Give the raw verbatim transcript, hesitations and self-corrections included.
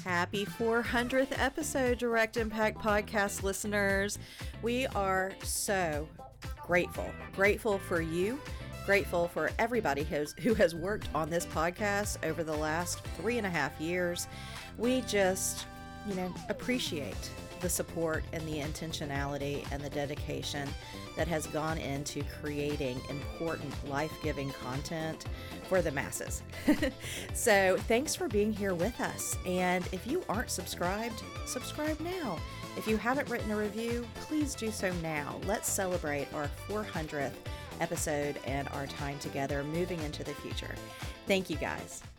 Happy four hundredth episode, Direct Impact Podcast listeners. We are so grateful, grateful for you, grateful for everybody who's, who has worked on this podcast over the last three and a half years. We just, you know, appreciate the support and the intentionality and the dedication that has gone into creating important, life-giving content for the masses. So thanks for being here with us. And if you aren't subscribed, subscribe now. If you haven't written a review, please do so now. Let's celebrate our four hundredth episode and our time together moving into the future. Thank you guys.